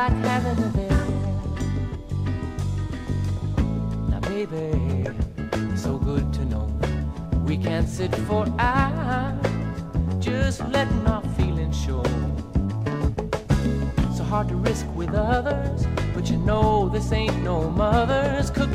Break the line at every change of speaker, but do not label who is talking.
like having you there. Now baby, so good to know we can sit for hours just letting our feelings show. So hard to risk with others, but you know this ain't no mother's cookie.